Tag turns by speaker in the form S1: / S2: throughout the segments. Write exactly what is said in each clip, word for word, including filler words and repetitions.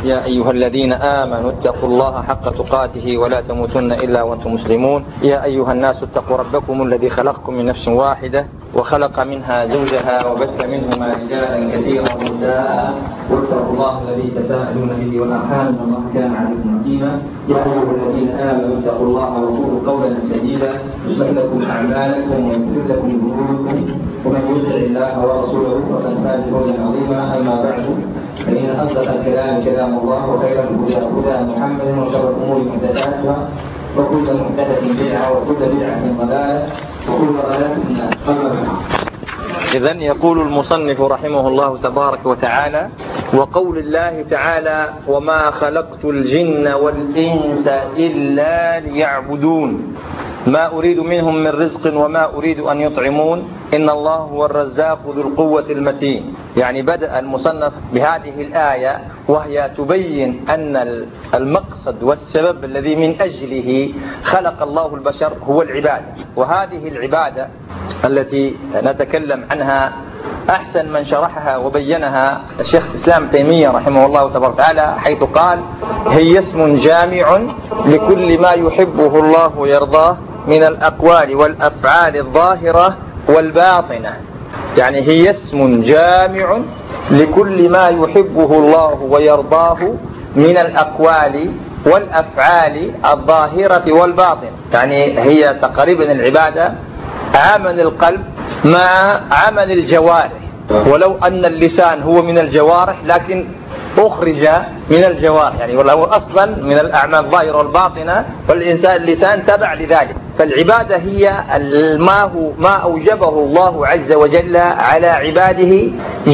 S1: يا أيها الذين آمنوا اتقوا الله حق تقاته ولا تموتن إلا وأنتم مسلمون. يا أيها الناس اتقوا ربكم الذي خلقكم من نفس واحدة وخلق منها زوجها وبث منهما رجالا كثيرا ونساء واتقوا الله الذي تساءلون به والأرحام إن الله كان عليكم رقيبا. يا أيها الذين آمنوا اتقوا الله وقولوا قولا سديدا يصلح لكم أعمالكم ويغفر لكم ذنوبكم ومن يطع الله ورسوله فقد فاز فوزا عظيما. أما بعد فإن أصدق الكلام كلام الله وخير الهدى هدى محمد وشر الأمور محدثاتها وكل محدثة بدعة وكل بدعة ضلالة وكل ضلالة في النار. إذن يقول المصنف رحمه الله تبارك وتعالى: وقول الله تعالى: وما خلقت الجن والإنس إلا ليعبدون ما أريد منهم من رزق وما أريد أن يطعمون إن الله هو الرزاق ذو القوة المتين. يعني بدأ المصنف بهذه الآية وهي تبين أن المقصد والسبب الذي من أجله خلق الله البشر هو العبادة، وهذه العبادة التي نتكلم عنها أحسن من شرحها وبينها الشيخ الإسلام تيمية رحمه الله تبارك وتعالى، حيث قال: هي اسم جامع لكل ما يحبه الله ويرضاه من الأقوال والأفعال الظاهرة والباطنة. يعني هي اسم جامع لكل ما يحبه الله ويرضاه من الأقوال والأفعال الظاهرة والباطنة. يعني هي تقريبا العبادة عمل القلب مع عمل الجوارح، ولو أن اللسان هو من الجوارح لكن أخرج من الجوارح، يعني وله أصلا من الأعمال الظاهرة والباطنة، فالإنسان اللسان تبع لذلك. فالعبادة هي ما هو ما أوجبه الله عز وجل على عباده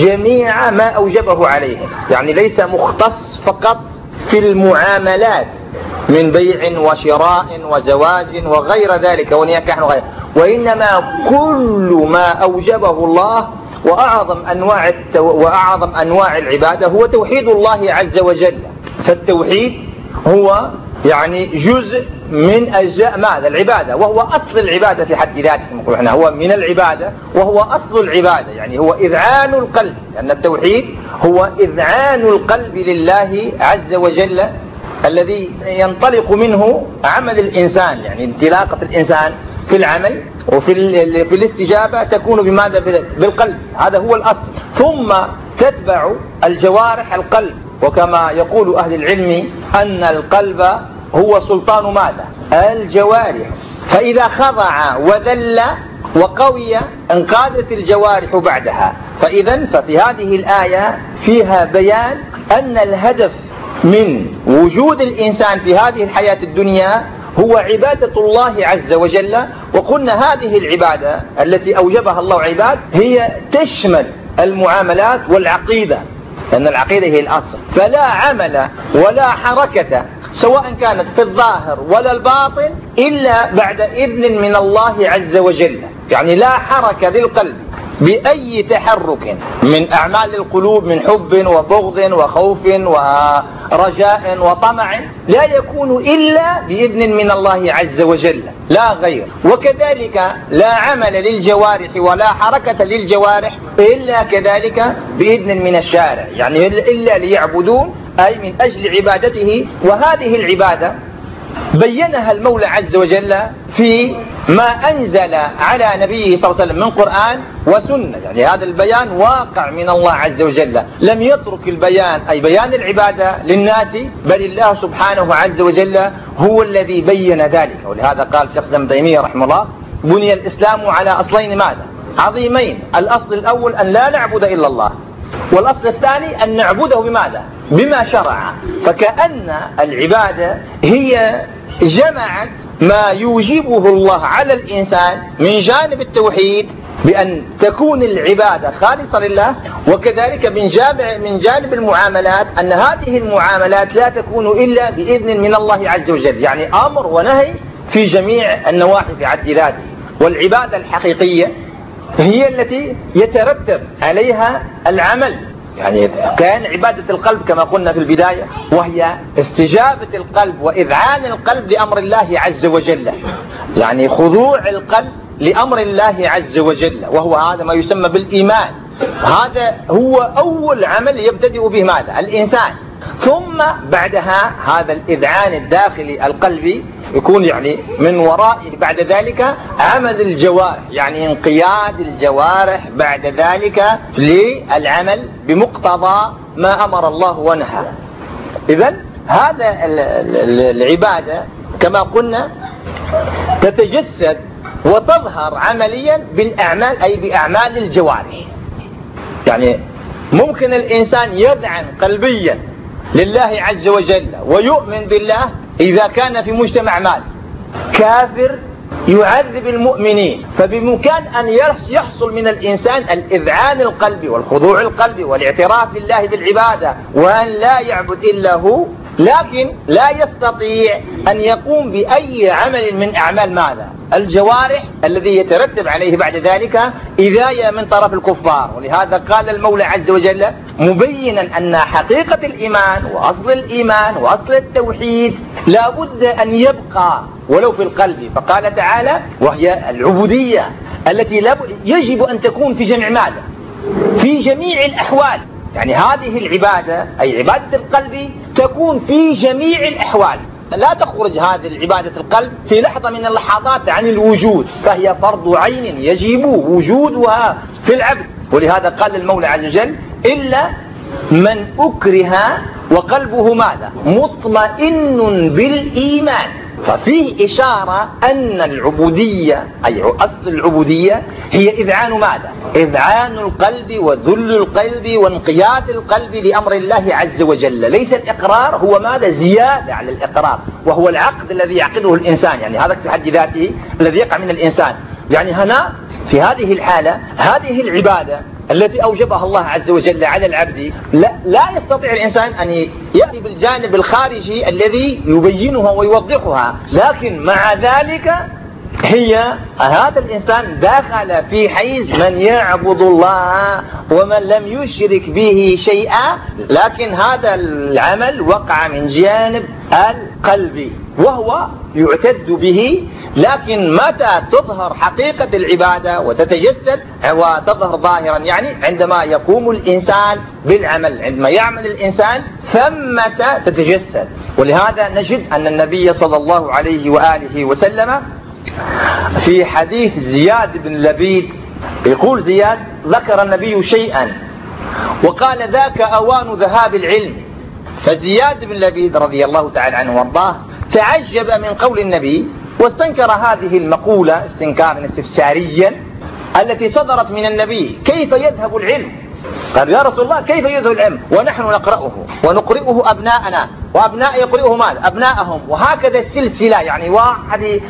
S1: جميع ما أوجبه عليهم، يعني ليس مختص فقط في المعاملات من بيع وشراء وزواج وغير ذلك ونكاح وغيره، وإنما كل ما أوجبه الله. وأعظم أنواع التو... وأعظم أنواع العبادة هو توحيد الله عز وجل. فالتوحيد هو يعني جزء من أجزاء ماذا؟ العبادة، وهو أصل العبادة في حد ذاته. نقول احنا هو من العبادة وهو أصل العبادة، يعني هو إذعان القلب، لأن التوحيد هو إذعان القلب لله عز وجل الذي ينطلق منه عمل الإنسان، يعني انطلاقة الإنسان في العمل وفي في الاستجابة تكون بماذا؟ بالقلب، هذا هو الأصل. ثم تتبع الجوارح القلب، وكما يقول أهل العلم أن القلب هو سلطان ماذا؟ الجوارح. فإذا خضع وذل وقوي انقادت الجوارح بعدها. فإذا ففي هذه الآية فيها بيان أن الهدف من وجود الإنسان في هذه الحياة الدنيا هو عبادة الله عز وجل. وقلنا هذه العبادة التي أوجبها الله عباد هي تشمل المعاملات والعقيدة، لأن العقيدة هي الأصل. فلا عمل ولا حركة سواء كانت في الظاهر ولا الباطن إلا بعد إذن من الله عز وجل. يعني لا حركة للقلب بأي تحرك من أعمال القلوب من حب وبغض وخوف ورجاء وطمع لا يكون إلا بإذن من الله عز وجل لا غير. وكذلك لا عمل للجوارح ولا حركة للجوارح إلا كذلك بإذن من الشارع، يعني إلا ليعبدون، أي من أجل عبادته. وهذه العبادة بينها المولى عز وجل في ما أنزل على نبيه صلى الله عليه وسلم من قرآن وسنة، يعني هذا البيان واقع من الله عز وجل، لم يترك البيان أي بيان العبادة للناس، بل الله سبحانه عز وجل هو الذي بين ذلك. ولهذا قال شيخ ابن تيمية رحمه الله: بني الإسلام على أصلين ماذا؟ عظيمين. الأصل الأول أن لا نعبد إلا الله، والأصل الثاني أن نعبده بماذا؟ بما شرع. فكأن العبادة هي جمعت ما يوجبه الله على الإنسان من جانب التوحيد بأن تكون العبادة خالصة لله، وكذلك من جانب من جانب المعاملات أن هذه المعاملات لا تكون إلا بإذن من الله عز وجل، يعني أمر ونهي في جميع النواحي في حد ذاته. والعبادة الحقيقية هي التي يترتب عليها العمل، يعني كان عبادة القلب كما قلنا في البداية، وهي استجابة القلب وإذعان القلب لأمر الله عز وجل، يعني خضوع القلب لأمر الله عز وجل، وهو هذا ما يسمى بالإيمان. هذا هو أول عمل يبتدئ به ماذا؟ الإنسان. ثم بعدها هذا الإذعان الداخلي القلبي يكون يعني من ورائه بعد ذلك عمل الجوارح، يعني انقياد الجوارح بعد ذلك للعمل بمقتضى ما أمر الله ونهى. إذن هذا العبادة كما قلنا تتجسد وتظهر عمليا بالأعمال، أي بأعمال الجوارح. يعني ممكن الإنسان يذعن قلبيا لله عز وجل ويؤمن بالله إذا كان في مجتمع مال كافر يعذب المؤمنين، فبمكان أن يحصل من الإنسان الإذعان القلبي والخضوع القلبي والاعتراف لله بالعبادة وأن لا يعبد إلا هو، لكن لا يستطيع أن يقوم بأي عمل من أعمال ماذا؟ الجوارح الذي يترتب عليه بعد ذلك إذاية من طرف الكفار. ولهذا قال المولى عز وجل مبينا أن حقيقة الإيمان وأصل الإيمان وأصل التوحيد لا بد أن يبقى ولو في القلب، فقال تعالى وهي العبودية التي يجب أن تكون في جميع ماذا؟ في جميع الأحوال. يعني هذه العبادة أي عبادة القلب تكون في جميع الأحوال، لا تخرج هذه العبادة القلب في لحظة من اللحظات عن الوجود، فهي فرض عين يجب وجودها في العبد. ولهذا قال المولى عز وجل إلا من أكره وقلبه ماذا؟ مطمئن بالإيمان. ففيه إشارة أن العبودية أي أصل العبودية هي إذعان ماذا؟ إذعان القلب وذل القلب وانقياد القلب لأمر الله عز وجل. ليس الإقرار هو ماذا؟ زيادة على الإقرار، وهو العقد الذي يعقده الإنسان، يعني هذا في حد ذاته الذي يقع من الإنسان. يعني هنا في هذه الحالة هذه العبادة التي أوجبها الله عز وجل على العبد لا, لا يستطيع الإنسان أن يأتي بالجانب الخارجي الذي يبينها ويوضحها، لكن مع ذلك هي هذا الإنسان داخل في حيز من يعبد الله ومن لم يشرك به شيئا، لكن هذا العمل وقع من جانب القلب وهو يعتد به. لكن متى تظهر حقيقة العبادة وتتجسد وتظهر ظاهرا؟ يعني عندما يقوم الإنسان بالعمل، عندما يعمل الإنسان ثمة تتجسد. ولهذا نجد أن النبي صلى الله عليه وآله وسلم في حديث زياد بن لبيد يقول زياد ذكر النبي شيئا وقال ذاك أوان ذهاب العلم، فزياد بن لبيد رضي الله تعالى عنه وارضاه تعجب من قول النبي واستنكر هذه المقولة استنكارا استفساريا التي صدرت من النبي: كيف يذهب العلم؟ قال يا رسول الله كيف يذهب العلم ونحن نقرأه ونقرئه أبناءنا وأبناء يقرئه ماذا؟ أبناءهم، وهكذا السلسلة، يعني واحد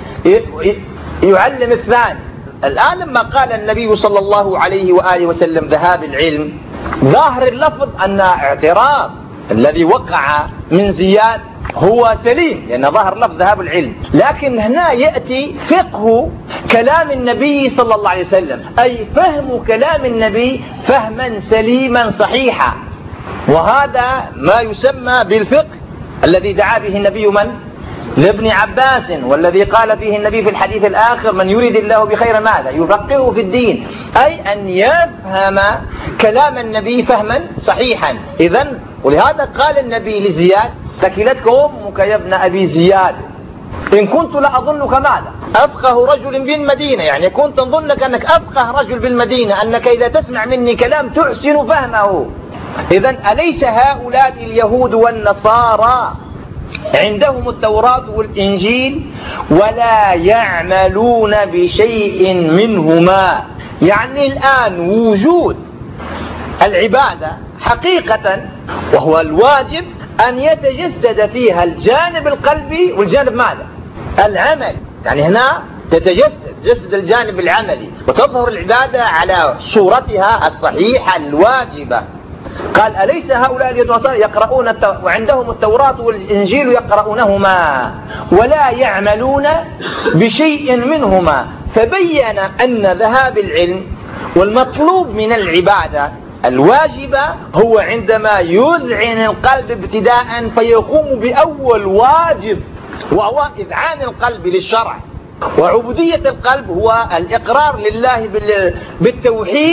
S1: يعلم الثاني. الآن لما قال النبي صلى الله عليه وآله وسلم ذهاب العلم، ظاهر اللفظ أن اعتراض الذي وقع من زياد هو سليم، لأن ظاهر لفظ ذهاب العلم، لكن هنا يأتي فقه كلام النبي صلى الله عليه وسلم، أي فهم كلام النبي فهما سليما صحيحا. وهذا ما يسمى بالفقه الذي دعا به النبي من؟ لابن عباس، والذي قال فيه النبي في الحديث الآخر: من يريد الله بخير ماذا؟ يفقهه في الدين، أي أن يفهم كلام النبي فهما صحيحا. إذن ولهذا قال النبي لزياد: ثكلتك أمك يا ابن أبي زياد إن كنت لأظنك ماذا؟ أفقه رجل بالمدينة، يعني كنت أظنك أنك أفقه رجل بالمدينة، أنك إذا تسمع مني كلام تحسن فهمه. إذن أليس هؤلاء اليهود والنصارى عندهم التوراة والإنجيل ولا يعملون بشيء منهما؟ يعني الآن وجود العبادة حقيقة وهو الواجب أن يتجسد فيها الجانب القلبي والجانب ماذا؟ العمل. يعني هنا تتجسد جسد الجانب العملي وتظهر العبادة على صورتها الصحيحة الواجبة. قال: أليس هؤلاء اليهود يقرؤون التو... وعندهم التوراة والإنجيل يقرؤونهما ولا يعملون بشيء منهما؟ فبين أن ذهاب العلم والمطلوب من العبادة الواجبة هو عندما يذعن القلب ابتداء فيقوم بأول واجب، وهو إذعان القلب للشرع. وعبودية القلب هو الإقرار لله بالتوحيد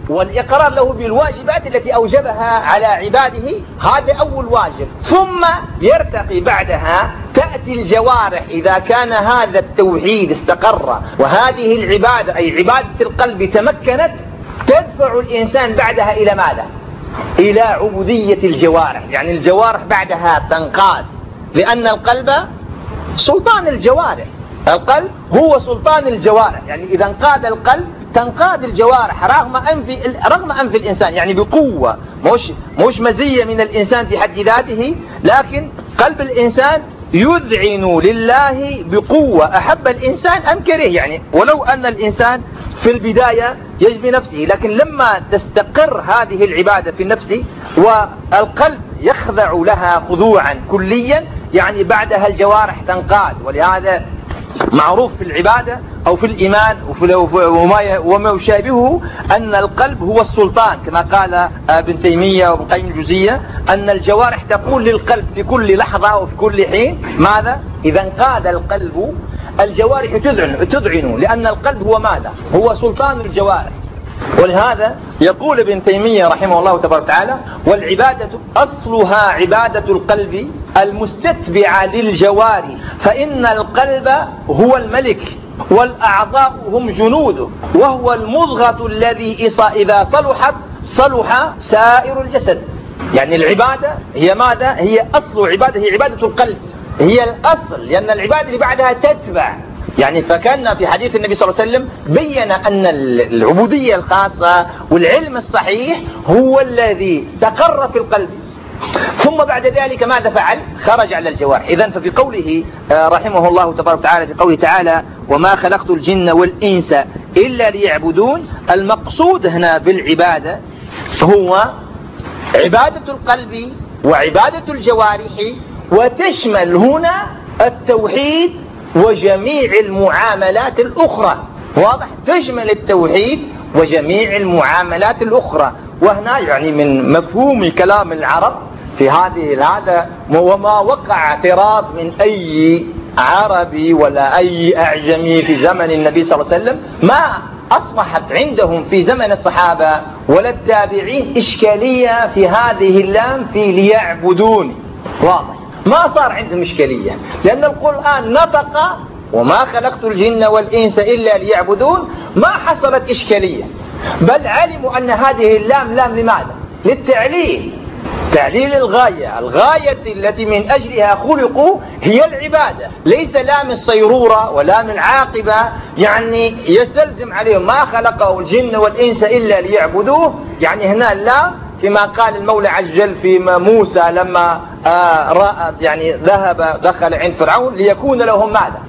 S1: والإقرار له بالواجبات التي أوجبها على عباده، هذا أول واجب. ثم يرتقي بعدها، تأتي الجوارح إذا كان هذا التوحيد استقر وهذه العبادة أي عبادة القلب تمكنت، تدفع الإنسان بعدها إلى ماذا؟ إلى عبودية الجوارح. يعني الجوارح بعدها تنقاد، لأن القلب سلطان الجوارح، القلب هو سلطان الجوارح. يعني إذا انقاد القلب تنقاد الجوارح رغم أنف رغم أنف الإنسان، يعني بقوة، مش مش مزية من الإنسان في حد ذاته، لكن قلب الإنسان يذعن لله بقوة، أحب الإنسان أم كره. يعني ولو أن الإنسان في البداية يجد نفسه، لكن لما تستقر هذه العبادة في النفس والقلب يخضع لها خضوعا كليا، يعني بعدها الجوارح تنقاد. ولهذا معروف في العبادة أو في الإيمان وما يشابهه أن القلب هو السلطان، كما قال ابن تيمية وابن قيم الجوزية أن الجوارح تقول للقلب في كل لحظة وفي كل حين ماذا؟ إذا انقاد القلب الجوارح تذعن تذعن لأن القلب هو ماذا؟ هو سلطان الجوارح. ولهذا يقول ابن تيمية رحمه الله تبارك وتعالى: والعبادة أصلها عبادة القلب المستتبعة للجوارح، فإن القلب هو الملك والأعضاء هم جنوده، وهو المضغة الذي إذا صلحت صلح سائر الجسد. يعني العبادة هي ماذا؟ هي أصل عبادة، هي عبادة القلب، هي الأصل، لأن العبادة اللي بعدها تتبع. يعني فكان في حديث النبي صلى الله عليه وسلم بين أن العبودية الخاصة والعلم الصحيح هو الذي استقر في القلب، ثم بعد ذلك ماذا فعل؟ خرج على الجوارح. إذن ففي قوله رحمه الله تبارك وتعالى في قوله تعالى: وما خلقت الجن والإنس إلا ليعبدون، المقصود هنا بالعبادة هو عبادة القلب وعبادة الجوارح، وتشمل هنا التوحيد وجميع المعاملات الأخرى. واضح؟ تشمل التوحيد وجميع المعاملات الأخرى. وهنا يعني من مفهوم كلام العرب في هذه هذا، وما وقع اعتراض من أي عربي ولا أي أعجمي في زمن النبي صلى الله عليه وسلم، ما أصبحت عندهم في زمن الصحابة ولا التابعين إشكالية في هذه اللام في ليعبدون. واضح؟ ما صار عندهم إشكالية، لأن القرآن نطق وما خلقت الجن والإنس إلا ليعبدون، ما حصلت إشكالية، بل علموا أن هذه اللام لام لماذا؟ للتعليل، تعليل الغاية، الغاية التي من أجلها خلقوا هي العبادة، ليس لام الصيرورة ولام العاقبة. يعني يستلزم عليهم ما خلقه الجن والإنس إلا ليعبدوه. يعني هنا اللام فيما قال المولى عز وجل في موسى لما آه رأى يعني ذهب دخل عند فرعون ليكون لهم ماذا؟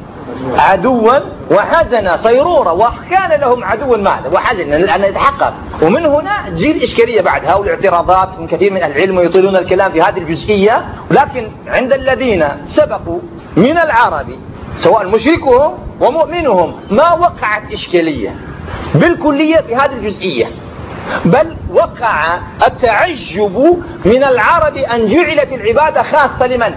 S1: عدوا وحزنا، صيرورة، وكان لهم عدوا ماذا؟ وحزنا، لأن يتحقق. ومن هنا تجي الإشكالية بعد هؤلاء الاعتراضات من كثير من أهل العلم ويطيلون الكلام في هذه الجزئية. لكن عند الذين سبقوا من العرب سواء مشركهم ومؤمنهم ما وقعت إشكالية بالكلية في هذه الجزئية، بل وقع التعجب من العرب أن جعلت العبادة خاصة لمن؟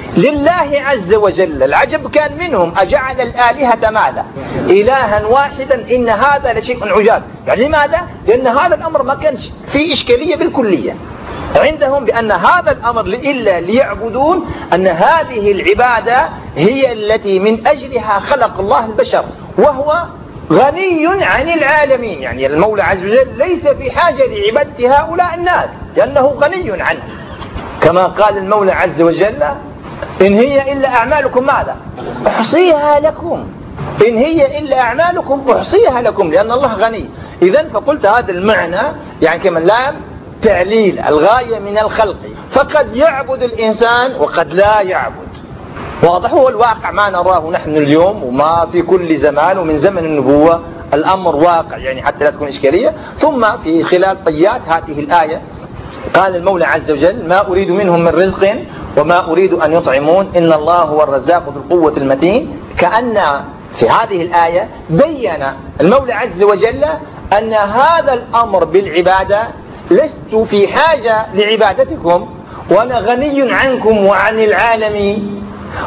S1: لله عز وجل. العجب كان منهم: أجعل الآلهة ماذا؟ إلها واحدا إن هذا لشيء عجاب. يعني لماذا؟ لأن هذا الأمر ما كانش فيه إشكالية بالكلية عندهم، بأن هذا الأمر إلا ليعبدون، أن هذه العبادة هي التي من أجلها خلق الله البشر، وهو غني عن العالمين. يعني المولى عز وجل ليس في حاجة لعبادة هؤلاء الناس لأنه غني عنه، كما قال المولى عز وجل: إن هي إلا أعمالكم ماذا؟ أحصيها لكم. إن هي إلا أعمالكم أحصيها لكم، لأن الله غني. إذن فقلت هذا المعنى يعني كما لام تعليل الغاية من الخلق، فقد يعبد الإنسان وقد لا يعبد. واضح؟ هو الواقع ما نراه نحن اليوم وما في كل زمان، ومن زمن النبوة الأمر واقع، يعني حتى لا تكون إشكالية. ثم في خلال طيات هذه الآية قال المولى عز وجل: ما أريد منهم من رزق وما أريد أن يطعمون إن الله هو الرزاق ذو القوة المتين. كأن في هذه الآية بين المولى عز وجل أن هذا الأمر بالعبادة لست في حاجة لعبادتكم وأنا غني عنكم وعن العالمين.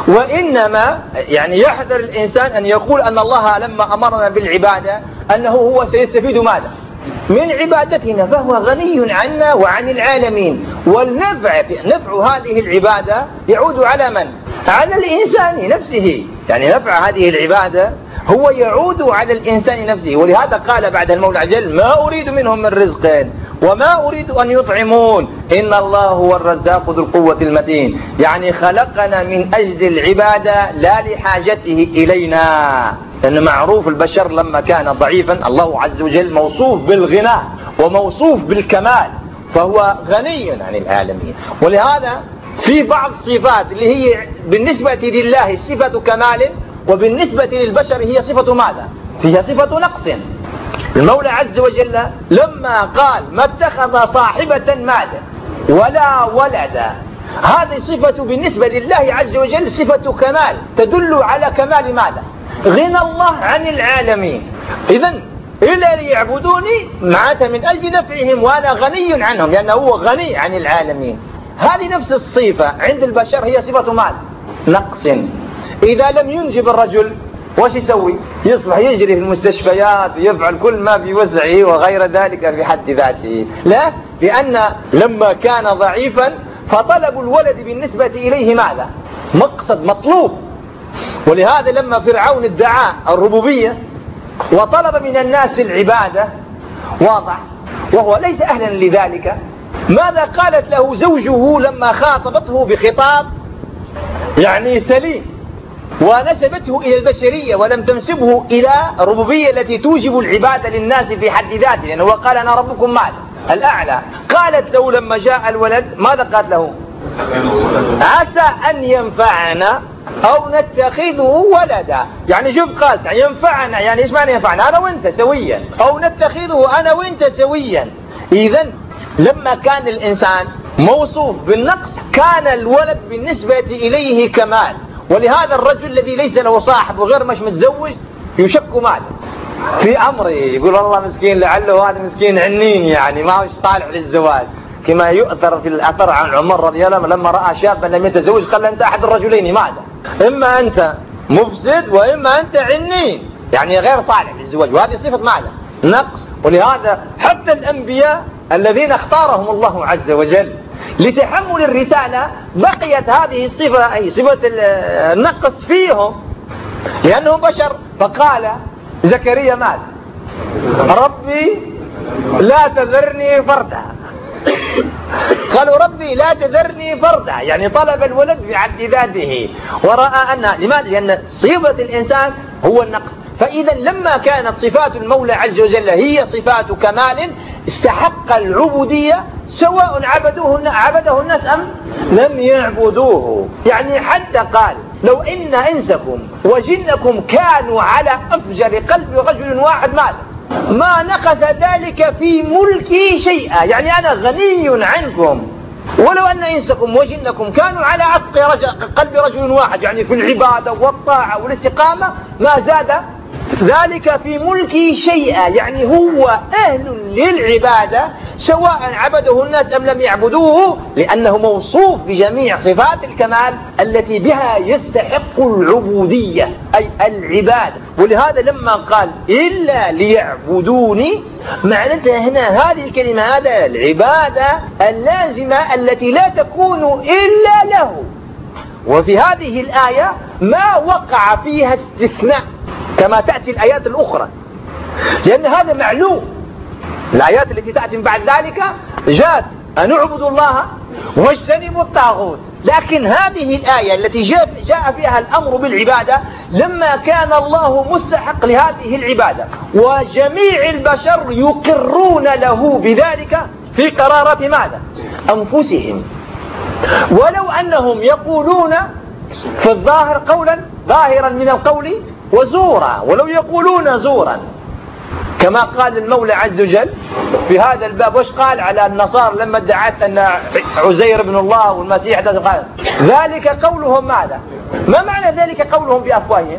S1: وإنما يعني يحذر الإنسان أن يقول أن الله لما أمرنا بالعبادة أنه هو سيستفيد ماذا؟ من عبادتنا فهو غني عنا وعن العالمين. والنفع نفع هذه العبادة يعود على من؟ على الإنسان نفسه. يعني نفع هذه العبادة هو يعود على الإنسان نفسه. ولهذا قال بعد المولى عز وجل ما أريد منهم من رزق وما أريد أن يطعمون إن الله هو الرزاق ذو القوة المتين. يعني خلقنا من أجل العبادة لا لحاجته إلينا. لأن معروف البشر لما كان ضعيفا الله عز وجل موصوف بالغنى وموصوف بالكمال، فهو غني عن العالمين. ولهذا في بعض الصفات اللي هي بالنسبة لله صفة كمال وبالنسبة للبشر هي صفة ماذا؟ فيها صفة نقص. المولى عز وجل لما قال ما اتخذ صاحبة ماذا ولا ولدا، هذه صفة بالنسبة لله عز وجل صفة كمال تدل على كمال ماذا؟ غنى الله عن العالمين. إذن إلا ليعبدوني معناتها من أجل نفعهم وأنا غني عنهم، لأنه هو غني عن العالمين. هذه نفس الصفة عند البشر هي صفة ماذا؟ نقص. إذا لم ينجب الرجل وش يسوي؟ يصبح يجري في المستشفيات ويفعل كل ما في وسعه وغير ذلك في حد ذاته. لا، لأن لما كان ضعيفا فطلب الولد بالنسبة إليه ماذا؟ مقصد مطلوب. ولهذا لما فرعون ادعى الربوبية وطلب من الناس العبادة واضح وهو ليس أهلا لذلك، ماذا قالت له زوجه لما خاطبته بخطاب يعني سليم ونسبته إلى البشرية ولم تنسبه إلى الربوبية التي توجب العبادة للناس في حد ذاته، لأنه هو قال أنا ربكم ماذا؟ الأعلى. قالت له لما جاء الولد ماذا قالت له؟ عسى أن ينفعنا أو نتخذه ولدا. يعني شوف قالت يعني ينفعنا، يعني إيش معنى ينفعنا؟ أنا وإنت سويا، أو نتخذه أنا وإنت سويا. إذن لما كان الإنسان موصوف بالنقص كان الولد بالنسبة إليه كمال. ولهذا الرجل الذي ليس له صاحب وغير مش متزوج يشك ماله في أمره، يقول الله مسكين لعله هذا مسكين عنين يعني ما هوش طالع للزواج، كما يؤثر في الأثر عن عمر رضي الله عنه لما رأى شابا لم يتزوج قال أنت أحد الرجلين ماذا؟ إما أنت مفسد وإما أنت عنين، يعني غير صالح للزواج. وهذه صفة ماذا؟ نقص. ولهذا حتى الأنبياء الذين اختارهم الله عز وجل لتحمل الرسالة بقيت هذه الصفة أي صفة النقص فيهم لأنهم بشر. فقال زكريا ماذا؟ ربي لا تذرني فردا. قالوا ربي لا تذرني فردا، يعني طلب الولد بعد ذاته ورأى أنها لماذا؟ لأن صفة الإنسان هو النقص. فإذا لما كانت صفات المولى عز وجل هي صفات كمال استحق العبودية سواء عبدوه عبده الناس أم لم يعبدوه. يعني حتى قال لو إن إنسكم وجنكم كانوا على أفجر قلب رجل واحد ماذا؟ ما نقص ذلك في ملكي شيئا. يعني أنا غني عنكم ولو أن إنسكم وجنكم كانوا على أتقى قلب رجل واحد، يعني في العبادة والطاعة والاستقامة ما زاد ذلك في ملكي شيئا. يعني هو أهل للعبادة سواء عبده الناس أم لم يعبدوه، لأنه موصوف بجميع صفات الكمال التي بها يستحق العبودية أي العبادة. ولهذا لما قال إلا ليعبدوني معناتها هنا هذه الكلمة هذا العبادة اللازمة التي لا تكون إلا له. وفي هذه الآية ما وقع فيها استثناء كما تأتي الآيات الأخرى، لأن هذا معلوم. الآيات التي تأتي بعد ذلك جاءت أن اعبدوا الله واجتنبوا الطاغوت، لكن هذه الآية التي جاء, جاء فيها الأمر بالعبادة لما كان الله مستحق لهذه العبادة وجميع البشر يقرون له بذلك في قرارات ماذا؟ أنفسهم، ولو أنهم يقولون في الظاهر قولا ظاهرا من القول وزورا، ولو يقولون زورا كما قال المولى عز وجل في هذا الباب. وش قال على النصارى لما ادعت أن عزير بن الله والمسيح قال ذلك قولهم ماذا؟ ما معنى ذلك قولهم بأفواههم؟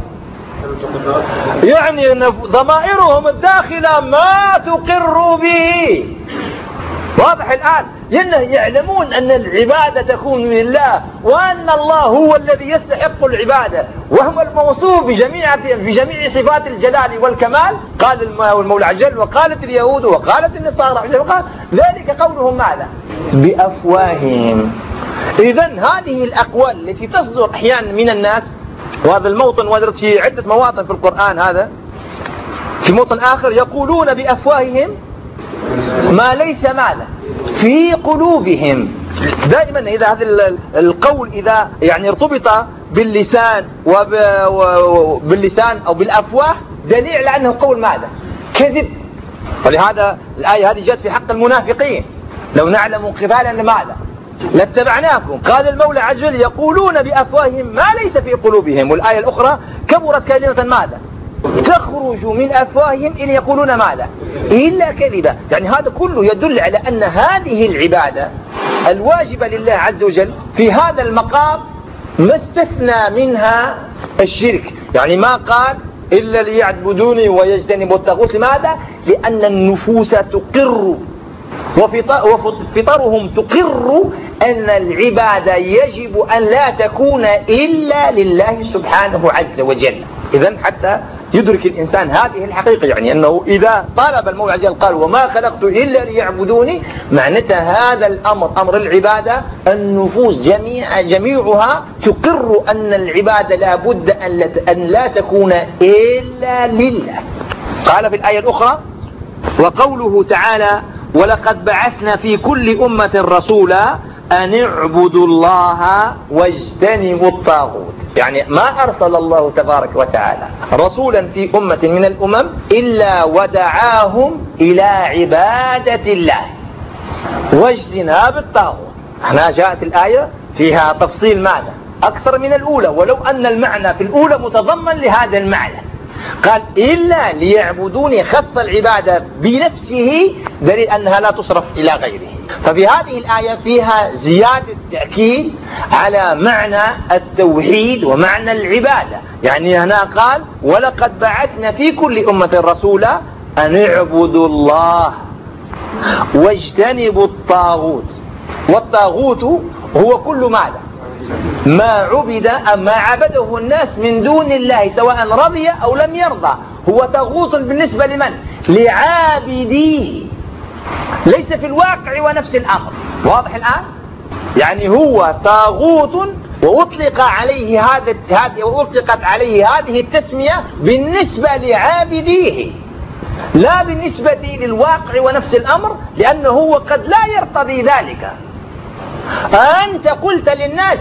S1: يعني أن ضمائرهم الداخلة ما تقر به. واضح الآن؟ يعلمون أن العبادة تكون لله، وأن الله هو الذي يستحق العبادة وهو الموصوف بجميع بجميع صفات الجلال والكمال. قال المولى عز وجل: وقالت اليهود وقالت النصارى، وقال ذلك قولهم ماذا؟ بأفواههم. إذن هذه الأقوال التي تصدر أحيانا من الناس، وهذا الموطن وردت في عدة مواطن في القرآن، هذا في موطن آخر يقولون بأفواههم ما ليس ماذا في قلوبهم. دائما إذا هذا القول إذا يعني ارتبط باللسان وباللسان أو بالأفواه دليل على أنه قول ماذا؟ كذب. ولهذا الآية هذه جاءت في حق المنافقين: لو نعلم قبالا ماذا لاتبعناكم. قال المولى عز وجل: يقولون بأفواههم ما ليس في قلوبهم. والآية الأخرى: كبرت كلمة ماذا تخرج من أفواههم إن يقولون ماذا إلا كذبا. يعني هذا كله يدل على أن هذه العبادة الواجبة لله عز وجل في هذا المقام ما استثنى منها الشرك. يعني ما قال إلا ليعبدوني ويجتنبوا الطاغوت. لماذا؟ لأن النفوس تقر وفطرهم تقر أن العبادة يجب أن لا تكون إلا لله سبحانه عز وجل. إذن حتى يدرك الإنسان هذه الحقيقة، يعني أنه إذا طالب المولى عز وجل قال: وما خلقت إلا ليعبدوني، معناتها هذا الأمر أمر العبادة النفوس جميع جميعها تقر أن العبادة لا بد أن لا تكون إلا لله. قال في الآية الأخرى: وقوله تعالى: ولقد بعثنا في كل أمة رسولا أن اعبدوا الله واجتنبوا الطاغوت. يعني ما أرسل الله تبارك وتعالى رسولا في أمة من الأمم إلا ودعاهم إلى عبادة الله واجتناب الطاغوت. هنا جاءت الآية فيها تفصيل ماذا أكثر من الأولى، ولو أن المعنى في الأولى متضمن لهذا المعنى. قال: إلا ليعبدوني، خص العبادة بنفسه دليل أنها لا تصرف إلى غيره. ففي هذه الآية فيها زيادة تأكيد على معنى التوحيد ومعنى العبادة. يعني هنا قال: ولقد بعثنا في كل أمة رسولا أن اعبدوا الله واجتنبوا الطاغوت. والطاغوت هو كل ماذا ما عبد أم ما عبده الناس من دون الله سواء رضي أو لم يرضى، هو طاغوت بالنسبة لمن؟ لعابديه، ليس في الواقع ونفس الأمر. واضح الآن؟ يعني هو طاغوت وأطلق عليه هذا هذه وأطلقت عليه هذه التسمية بالنسبة لعابديه، لا بالنسبة للواقع ونفس الأمر، لأنه هو قد لا يرتضي ذلك. أنت قلت للناس: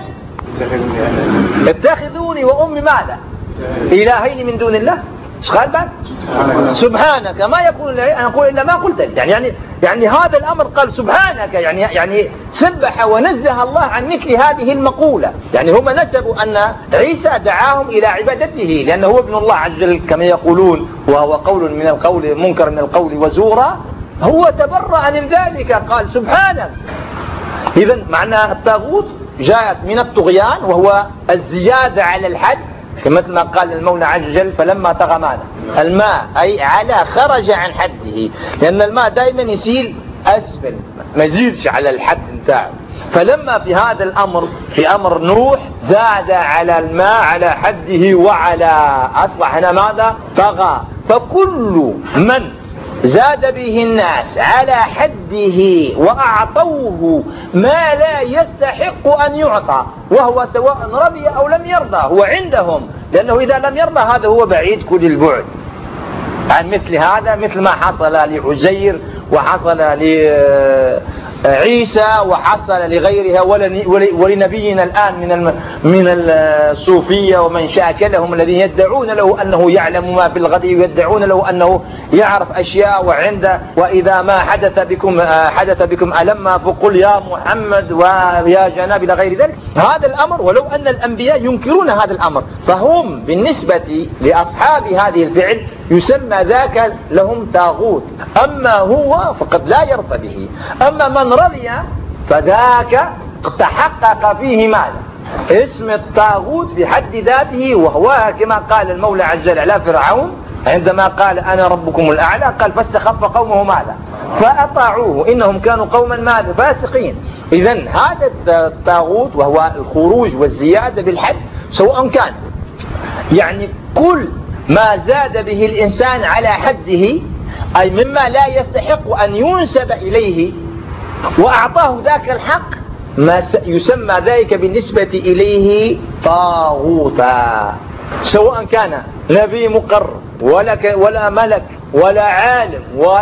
S1: اتخذوني وأمي ماذا إلهين من دون الله. ايش قال بعد؟ سبحانك ما يكون لي أن أقول إلا ما قلت لي. يعني يعني يعني هذا الأمر قال سبحانك، يعني يعني سبح ونزه الله عن مثل هذه المقولة. يعني هم نسبوا أن عيسى دعاهم إلى عبادته لأنه هو ابن الله عز وجل كما يقولون، وهو قول من القول منكر من القول وزورا. هو تبرأ من ذلك، قال سبحانك. إذن معنى الطاغوت جاءت من الطغيان وهو الزيادة على الحد، كما ما قال المولى عز وجل: فلما طغى ماذا الماء، أي على خرج عن حده، لأن الماء دائما يسيل أسفل ما يزيدش على الحد نتاعه. فلما في هذا الأمر في أمر نوح زاد على الماء على حده وعلى، أصبح هنا ماذا طغى. فكل من زاد به الناس على حده وأعطوه ما لا يستحق أن يعطى، وهو سواء رضي أو لم يرضى، هو عندهم، لأنه إذا لم يرضى هذا هو بعيد كل البعد عن مثل هذا، مثل ما حصل لعزير وحصل لعيسى وحصل لغيرها ولنبينا الآن من من الصوفية ومن شاكلهم الذين يدعون له أنه يعلم ما في الغد، ويدعون له أنه يعرف أشياء، وعند وإذا ما حدث بكم حدث بكم ألما فقل يا محمد ويا جناب إلى غير ذلك. هذا الأمر ولو أن الأنبياء ينكرون هذا الأمر، فهم بالنسبة لأصحاب هذه الفعل يسمى ذاك لهم طاغوت. أما هو فقد لا يرضى به، أما من رضي فذاك تحقق فيه ماذا اسم الطاغوت في حد ذاته، وهو كما قال المولى عز وجل على فرعون: عندما قال أنا ربكم الأعلى قال فاستخف قومه ماذا؟ فأطاعوه إنهم كانوا قوما ماذا؟ فاسقين. إذن هذا الطاغوت وهو الخروج والزيادة بالحد سواء كان يعني كل ما زاد به الإنسان على حده أي مما لا يستحق أن ينسب إليه وأعطاه ذاك الحق ما يسمى ذلك بالنسبة إليه طاغوتا، سواء كان نبي مقرب ولا ولا ملك ولا عالم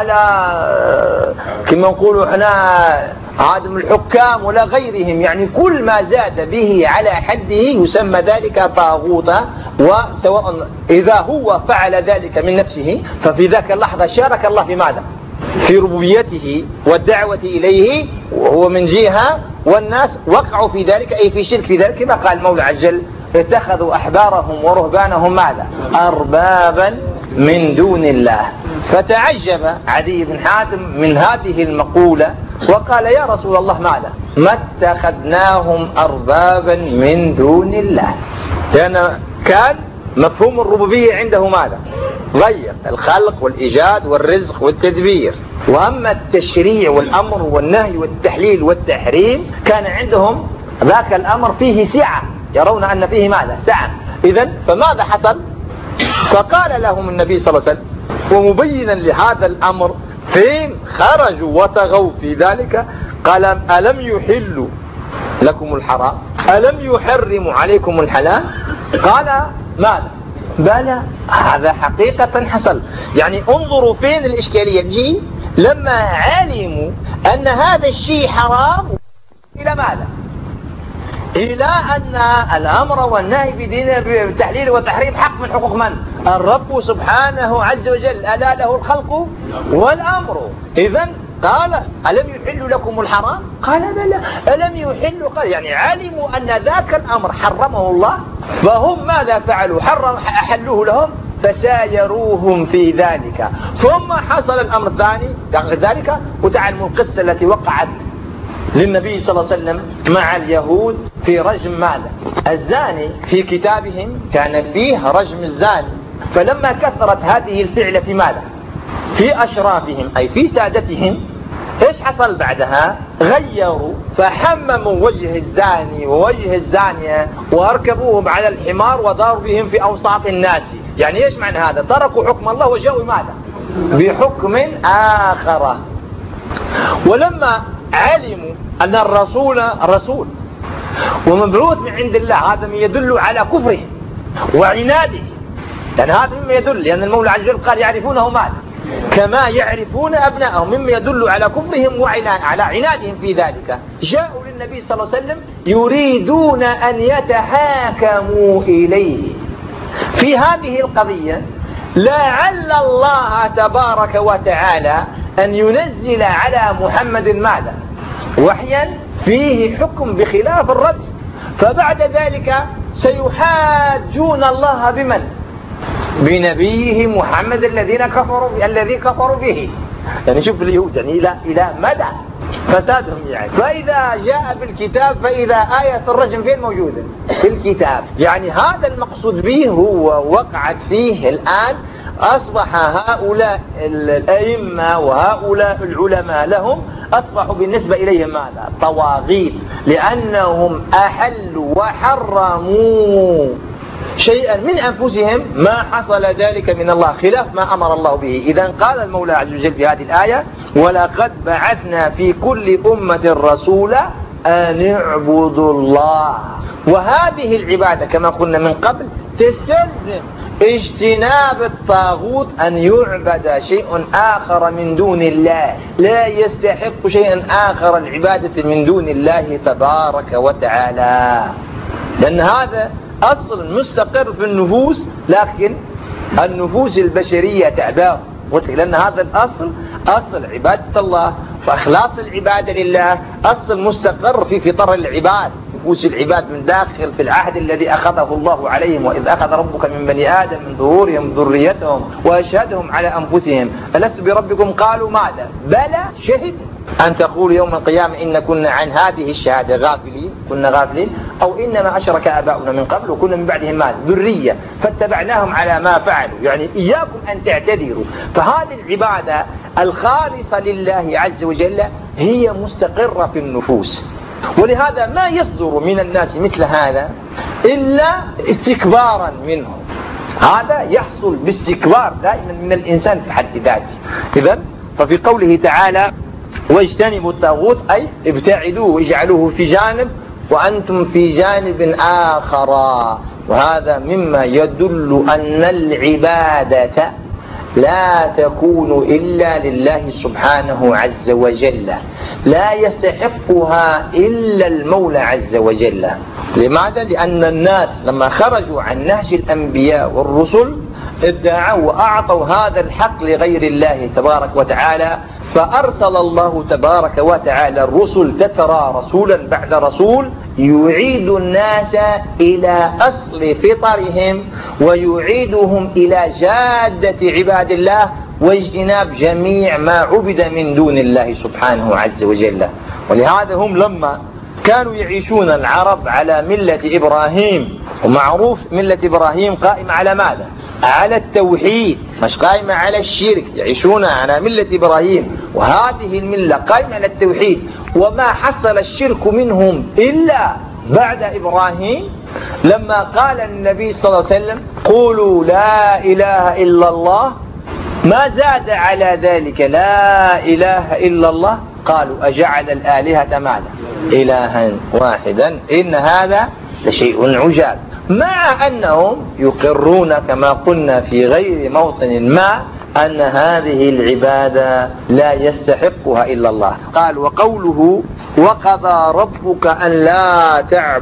S1: ولا كما نقولوا احنا عادم الحكام ولا غيرهم، يعني كل ما زاد به على حده يسمى ذلك طاغوتا. وسواء إذا هو فعل ذلك من نفسه ففي ذاك اللحظة شارك الله في ماذا؟ في ربوبيته والدعوة إليه وهو من جهة، والناس وقعوا في ذلك أي في شرك في ذلك، كما قال المولى عز وجل اتخذوا أحبارهم ورهبانهم ماذا؟ أربابا من دون الله. فتعجب عدي بن حاتم من هذه المقولة وقال يا رسول الله ماذا؟ ما اتخذناهم أربابا من دون الله، لأن كان مفهوم الربوبية عنده ماذا؟ غير الخلق والإيجاد والرزق والتدبير، وأما التشريع والأمر والنهي والتحليل والتحريم كان عندهم ذاك الأمر فيه سعة، يرون أن فيه ماذا؟ سعة. إذن فماذا حصل؟ فقال لهم النبي صلى الله عليه وسلم ومبينا لهذا الأمر فين خرجوا وطغوا في ذلك قال ألم يحلوا لكم الحرام ألم يحرموا عليكم الحلال؟ قال ماذا؟ بلى، هذا حقيقة حصل. يعني انظروا فين الإشكالية تجي لما علموا أن هذا الشيء حرام إلى ماذا؟ إلى أن الأمر والنهي بدين بالتحليل والتحريم حق من حقوق من؟ الرب سبحانه عز وجل، ألا له الخلق والأمر. إذن قال ألم يحل لكم الحرام؟ قال بلى. ألم يحل؟ قال يعني علموا أن ذاك الأمر حرمه الله فهم ماذا فعلوا؟ حرم أحلوه لهم فسايروهم في ذلك. ثم حصل الأمر الثاني ذلك، وتعلموا القصة التي وقعت للنبي صلى الله عليه وسلم مع اليهود في رجم ماذا؟ الزاني. في كتابهم كان فيه رجم الزاني، فلما كثرت هذه الفعلة في ماذا؟ في أشرافهم أي في سادتهم، إيش حصل بعدها؟ غيروا فحمموا وجه الزاني ووجه الزانية وأركبوهم على الحمار وداروا بهم في أوساط الناس. يعني إيش معنى هذا؟ تركوا حكم الله وجاءوا ماذا؟ بحكم آخر. ولما علموا أن الرسول الرسول ومبعوث من عند الله، هذا يدل على كفره وعناده، لأن هذا مما يدل، لأن المولى عز وجل قال يعرفونه ماذا؟ كما يعرفون أبنائهم، مما يدل على كفرهم وعلى عنادهم في ذلك. جاءوا للنبي صلى الله عليه وسلم يريدون أن يتحاكموا إليه في هذه القضية، لعل الله تبارك وتعالى أن ينزل على محمد ماذا؟ وحيا فيه حكم بخلاف الرجم، فبعد ذلك سيحاجون الله بمن؟ بنبيه محمد الذين كفروا الذي كفروا به. يعني شوف اليهود يعني إلى إلى مدى فسادهم. يعني فإذا جاء بالكتاب فإذا آية الرجم فين موجودة؟ في الكتاب. يعني هذا المقصود به هو وقعت فيه الآن، أصبح هؤلاء الأئمة وهؤلاء العلماء لهم أصبحوا بالنسبة إليهم ماذا؟ طواغيت، لأنهم أحلوا وحرموا شيئا من أنفسهم ما حصل ذلك من الله خلاف ما أمر الله به. إذن قال المولى عز وجل في هذه الآية ولقد بعثنا في كل أمة رسولا أن اعبدوا الله. وهذه العبادة كما قلنا من قبل تستلزم اجتناب الطاغوت، أن يعبد شيء آخر من دون الله، لا يستحق شيئا آخر العبادة من دون الله تبارك وتعالى، لأن هذا أصل مستقر في النفوس، لكن النفوس البشرية تعباه، لأن هذا الأصل أصل عبادة الله وإخلاص العبادة لله، أصل مستقر في فطر العباد، نفوس العباد من داخل في العهد الذي أخذه الله عليهم، وإذ أخذ ربك من بني آدم من ظهورهم ذريتهم وأشهدهم على أنفسهم ألست بربكم قالوا ماذا؟ بلى شهد. أن تقول يوم القيامة إن كنا عن هذه الشهادة غافلين، كنا غافلين، أو إنما أشرك آباؤنا من قبل وكنا من بعدهم مال ذرية فاتبعناهم على ما فعلوا، يعني إياكم أن تعتذروا. فهذه العبادة الخالصة لله عز وجل هي مستقرة في النفوس، ولهذا ما يصدر من الناس مثل هذا إلا استكبارا منهم. هذا يحصل باستكبار دائما من الإنسان في حد ذاته. إذن ففي قوله تعالى واجتنبوا الطاغوت أي ابتعدوه واجعلوه في جانب وأنتم في جانب آخر، وهذا مما يدل أن العبادة لا تكون إلا لله سبحانه عز وجل، لا يستحقها إلا المولى عز وجل. لماذا؟ لأن الناس لما خرجوا عن نهج الأنبياء والرسل ادعوا وأعطوا هذا الحق لغير الله تبارك وتعالى، فأرسل الله تبارك وتعالى الرسل تترى رسولا بعد رسول يعيد الناس إلى أصل فطرهم ويعيدهم إلى جادة عباد الله واجتناب جميع ما عبد من دون الله سبحانه عز وجل. ولهذا هم لما كانوا يعيشون العرب على ملة إبراهيم، ومعروف ملة إبراهيم قائمة على ماذا؟ على التوحيد، مش قائمة على الشرك، يعيشون على ملة إبراهيم وهذه الملة قائمة على التوحيد، وما حصل الشرك منهم إلا بعد إبراهيم لما قال النبي صلى الله عليه وسلم قولوا لا إله إلا الله، ما زاد على ذلك لا إله إلا الله، قالوا أجعل الآلهة ماذا؟ إلها واحدا إن هذا لشيء عجاب، مع أنهم يقرون كما قلنا في غير موطن ما أن هذه العبادة لا يستحقها إلا الله. قال وقوله وقضى ربك أن لا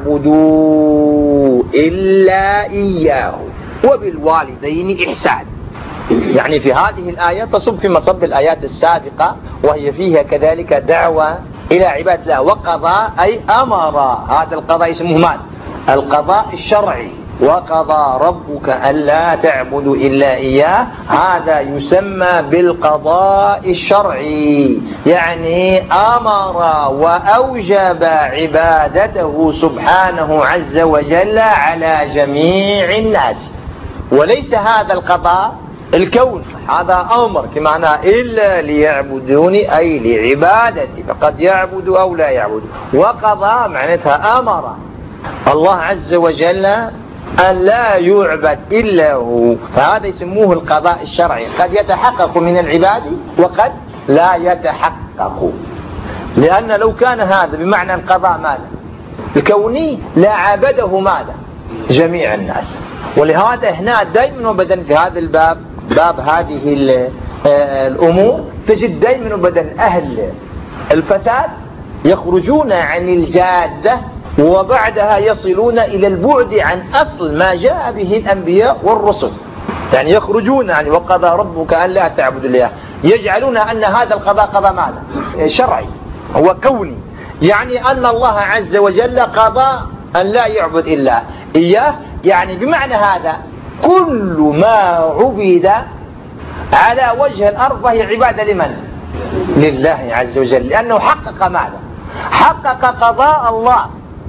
S1: تعبدوا إلا إياه وبالوالدين إحسان، يعني في هذه الآية تصب في مصب الآيات السابقة وهي فيها كذلك دعوة إلى عبادة الله. وقضى أي أمر، هذا القضاء اسمه ماذا؟ القضاء الشرعي. وقضى ربك ألا تعبدوا إلا إياه، هذا يسمى بالقضاء الشرعي، يعني أمر وأوجب عبادته سبحانه عز وجل على جميع الناس. وليس هذا القضاء الكون، هذا أمر كمعنى إلا ليعبدوني أي لعبادتي، فقد يعبد أو لا يعبد. وقضى معناتها أمر الله عز وجل أن لا يعبد إلا هو، فهذا يسموه القضاء الشرعي، قد يتحقق من العباد وقد لا يتحقق، لأن لو كان هذا بمعنى القضاء ماذا؟ الكوني لعبده ماذا؟ جميع الناس. ولهذا هنا دائما وبدا في هذا الباب، باب هذه الأمور، تجد دائما وبدا أهل الفساد يخرجون عن الجادة وبعدها يصلون إلى البعد عن أصل ما جاء به الأنبياء والرسل، يعني يخرجون يعني وقضى ربك أن لا تعبدوا إلا إياه، يجعلون أن هذا القضاء قضاء ماذا؟ شرعي، هو كوني، يعني أن الله عز وجل قضى أن لا يعبد إلا إياه، يعني بمعنى هذا كل ما عبد على وجه الأرض فهي عبادة لمن؟ لله عز وجل، لأنه حقق ماذا؟ حقق قضاء الله.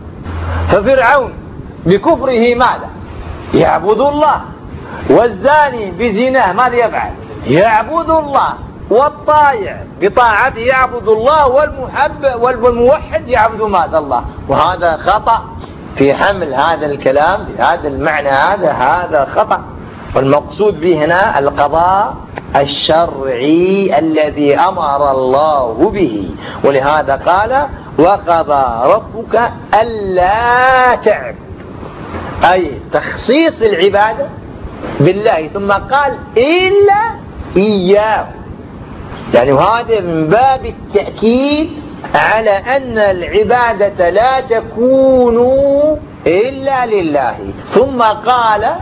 S1: ففرعون بكفره ماذا؟ يعبد الله، والزاني بزناه ماذا يفعل؟ يعبد الله، والطائع بطاعته يعبد الله، والمحب والموحد يعبد ماذا؟ الله. وهذا خطأ في حمل هذا الكلام بهذا المعنى، هذا هذا خطأ. والمقصود به هنا القضاء الشرعي الذي أمر الله به. ولهذا قال وقضى ربك ألا تعبد، أي تخصيص العبادة بالله، ثم قال إلا إياه، يعني وهذا من باب التأكيد على أن العبادة لا تكون إلا لله. ثم قال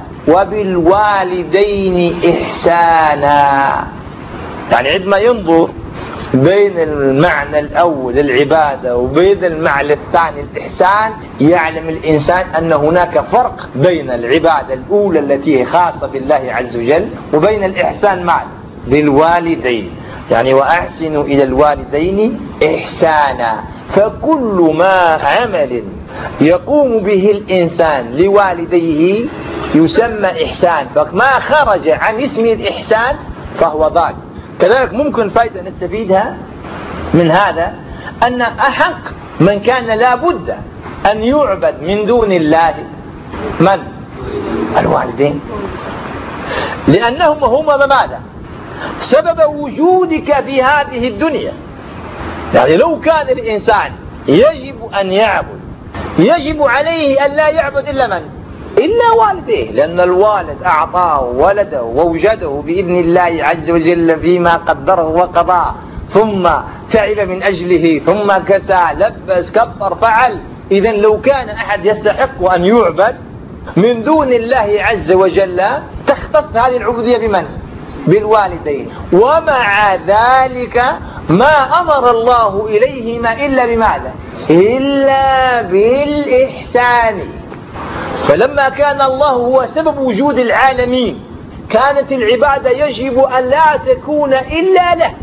S1: وبالوالدين إحسانا، يعني عندما ينظر بين المعنى الأول العبادة وبين المعنى الثاني الإحسان، يعلم الإنسان أن هناك فرق بين العبادة الأولى التي هي خاصة بالله عز وجل وبين الإحسان مع للوالدين. يعني وأحسنوا إلى الوالدين إحسانا. فكل ما عمل يقوم به الإنسان لوالديه يسمى إحسان، فما خرج عن اسم الإحسان فهو ضال. كذلك ممكن فائدة نستفيدها من هذا أن أحق من كان لا بد أن يعبد من دون الله من؟ الوالدين، لأنهم هما ماذا؟ سبب وجودك في هذه الدنيا. يعني لو كان الإنسان يجب أن يعبد، يجب عليه أن لا يعبد إلا من؟ إلا والديه، لأن الوالد أعطاه ولده ووجده بإذن الله عز وجل فيما قدره وقضاه، ثم تعب من أجله، ثم كسى لبس كبر فعل. إذن لو كان أحد يستحق أن يعبد من دون الله عز وجل تختص هذه العبودية بمن؟ بالوالدين. ومع ذلك ما أمر الله إليهما إلا بماذا؟ إلا بالإحسان. فلما كان الله هو سبب وجود العالمين كانت العبادة يجب أن لا تكون إلا له.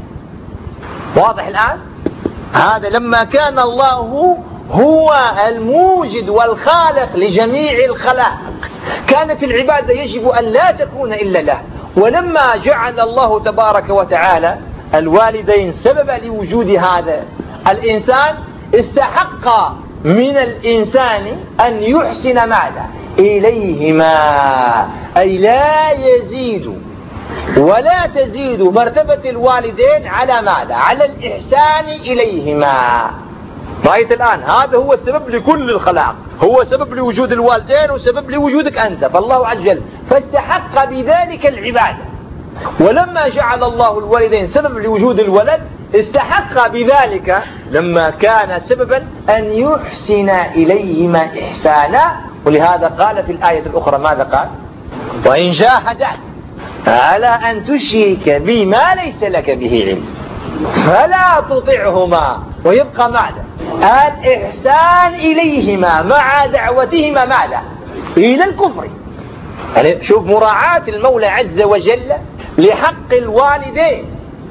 S1: واضح الآن؟ هذا لما كان الله هو الموجد والخالق لجميع الخلائق كانت العبادة يجب أن لا تكون إلا له. ولما جعل الله تبارك وتعالى الوالدين سببا لوجود هذا الإنسان استحق من الإنسان أن يحسن ماذا؟ إليهما، أي لا يزيد ولا تزيد مرتبة الوالدين على ماذا؟ على الإحسان إليهما. رأيت الآن؟ هذا هو السبب لكل الخلائق، هو سبب لوجود الوالدين وسبب لوجودك أنت، فالله عز وجل فاستحق بذلك العبادة. ولما جعل الله الوالدين سبب لوجود الولد استحق بذلك لما كان سببا أن يحسن إليهما إحسانا. ولهذا قال في الآية الأخرى ماذا قال؟ وإن جاهداك على أن تشرك بي ما ليس لك به علم فلا تطعهما. ويبقى ماذا؟ الإحسان إليهما مع دعوتهما ماذا؟ إلى الكفر. يعني شوف مراعاة المولى عز وجل لحق الوالدين.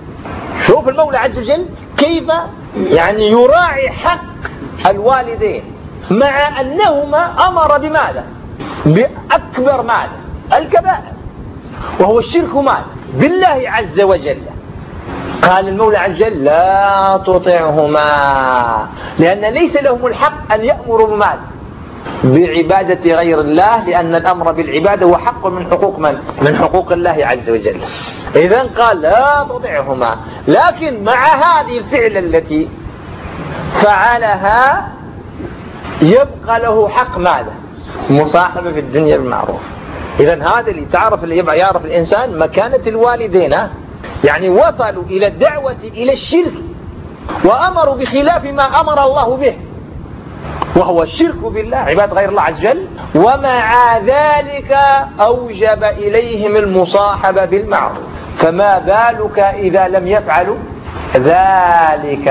S1: شوف المولى عز وجل كيف يعني يراعي حق الوالدين مع أنهما أمر بماذا؟ بأكبر ماذا؟ الكبائر، وهو الشرك ماذا؟ بالله عز وجل. قال المولى عز وجل لا تطعهما، لأن ليس لهم الحق أن يأمروا بماذا؟ بعبادة غير الله، لأن الأمر بالعبادة هو حق من حقوق من؟ من حقوق الله عز وجل. إذن قال لا تطعهما، لكن مع هذه الفعل التي فعلها يبقى له حق ماذا؟ مصاحبة في الدنيا بالمعروف. إذن هذا اللي تعرف اللي يبقى يعرف الإنسان مكانة الوالدين، يعني وصلوا إلى الدعوة إلى الشرك وأمروا بخلاف ما أمر الله به، وهو الشرك بالله عبادة غير الله عز وجل. ومع ذلك أوجب إليهم المصاحبة بالمعروف، فما بالك إذا لم يفعلوا ذلك؟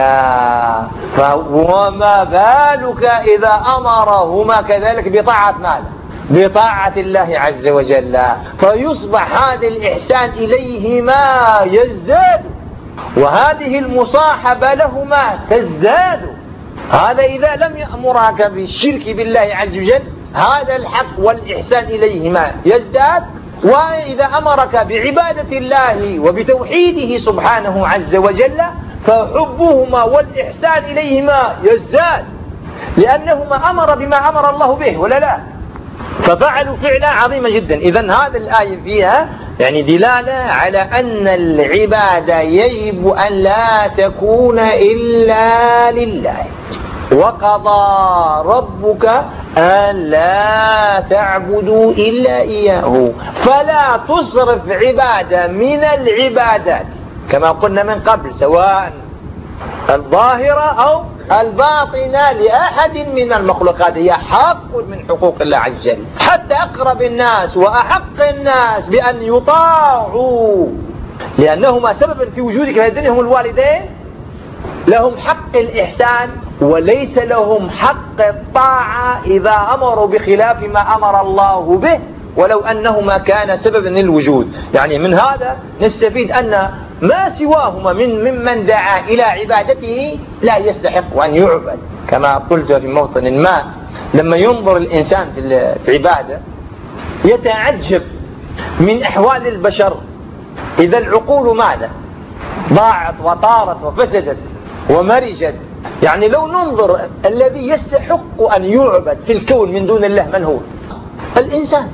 S1: وما بالك إذا أمرهما كذلك بطاعة ماذا؟ بطاعة الله عز وجل. فيصبح هذا الإحسان إليهما يزداد، وهذه المصاحبة لهما تزداد. هذا إذا لم يأمرك بالشرك بالله عز وجل هذا الحق والإحسان إليهما يزداد، وإذا أمرك بعبادة الله وبتوحيده سبحانه عز وجل فحبهما والإحسان إليهما يزداد، لأنهما أمر بما أمر الله به ولا لا؟ ففعلوا فعلا عظيمة جدا. إذن هذه الآية فيها يعني دلالة على أن العبادة يجب أن لا تكون إلا لله. وقضى ربك أن لا تعبدوا إلا إياه، فلا تصرف عبادة من العبادات كما قلنا من قبل سواء الظاهرة أو الباطنة لأحد من المخلوقات، هي حق من حقوق الله عز وجل. حتى أقرب الناس وأحق الناس بأن يطاعوا لأنهما سببا في وجودك في الدنيا هم الوالدين، لهم حق الإحسان وليس لهم حق الطاعة إذا أمروا بخلاف ما أمر الله به ولو أنهما كان سببا للوجود. يعني من هذا نستفيد أن ما سواهما من ممن دعا إلى عبادته لا يستحق أن يعبد. كما قلت في موطن ما، لما ينظر الإنسان في العبادة يتعجب من أحوال البشر إذا العقول ماذا ضاعت وطارت وفسدت ومرجت. يعني لو ننظر الذي يستحق أن يعبد في الكون من دون الله من هو؟ الإنسان.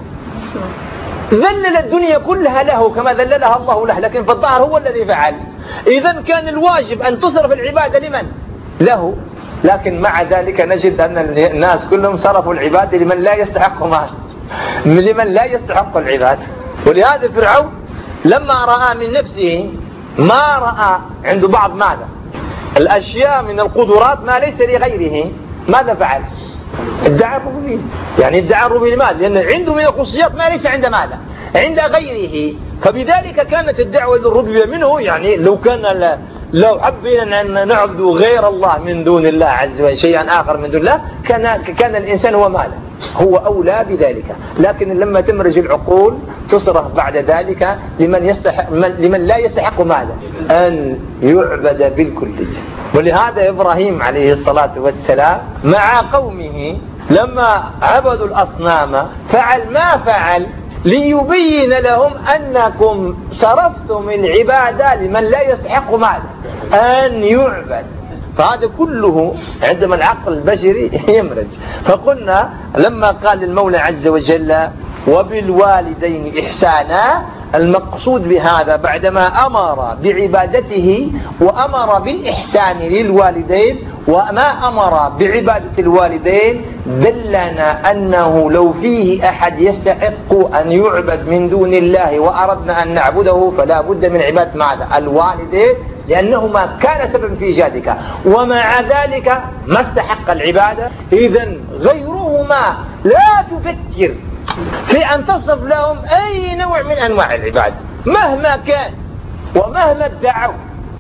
S1: ذلل الدنيا كلها له كما ذللها الله له، لكن في الظاهر هو الذي فعل. إذن كان الواجب أن تصرف العبادة لمن؟ له. لكن مع ذلك نجد أن الناس كلهم صرفوا العبادة لمن لا يستحق ما لمن لا يستحق العبادة. ولهذا فرعون لما رأى من نفسه ما رأى عنده بعض ماذا الأشياء من القدرات ما ليس لغيره، ماذا فعل؟ ادعى الربوبية. يعني ادعى الربوبية لماذا؟ لأن عنده من الخصوصيات ما ليس عند ماذا؟ عند غيره. فبذلك كانت الدعوة للربوبية منه. يعني لو كان لو حبينا أن نعبد غير الله من دون الله عز وجل شيئا آخر من دون الله كان كان الإنسان هو ماذا؟ هو أولى بذلك. لكن لما تمرج العقول تصرف بعد ذلك لمن يستحق لمن لا يستحق ماذا؟ أن يعبد بالكلية. ولهذا إبراهيم عليه الصلاة والسلام مع قومه لما عبدوا الأصنام فعل ما فعل ليبين لهم أنكم صرفتم العبادة لمن لا يستحق ماذا؟ أن يعبد. فهذا كله عندما العقل البشري يمرج. فقلنا لما قال المولى عز وجل وبالوالدين إحسانا، المقصود بهذا بعدما أمر بعبادته وأمر بالإحسان للوالدين وما أمر بعبادة الوالدين دلنا أنه لو فيه أحد يستحق أن يعبد من دون الله وأردنا أن نعبده فلا بد من عبادة ماذا؟ الوالدين، لأنهما كان سبب في إيجادك ومع ذلك ما استحق العبادة. إذن غيرهما لا تفكر في أن تصف لهم أي نوع من أنواع العبادة مهما كان ومهما ادعوا.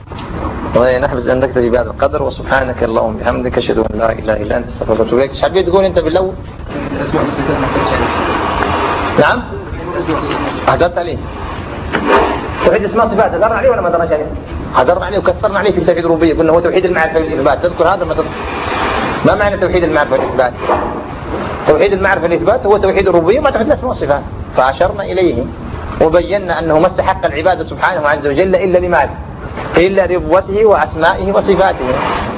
S1: نحبس أن نكتفي بهذا القدر، وسبحانك اللهم وبحمدك أشهد أن لا إله إلا أنت أستغفرك وأتوب إليك. ايش حبيت تقول أنت بالأول؟ اسمع الصفات. نعم؟ أهدرت عليه. توحيد اسماء صفات هدرنا عليه ولا ما هدرناش عليه؟ هدرنا عليه وكثرنا عليه في توحيد الربوبية. قلنا هو توحيد المعرفة والإثبات. تذكر هذا ما تذكر؟ ما معنى توحيد المعرفة والإثبات؟ توحيد المعرفة والإثبات هو توحيد الربوبية ما توحيد الأسماء والصفات. فأشرنا إليه وبينا أنه ما استحق العبادة سبحانه عز وجل إلا لماذا؟ إلا ربوته وأسمائه وصفاته.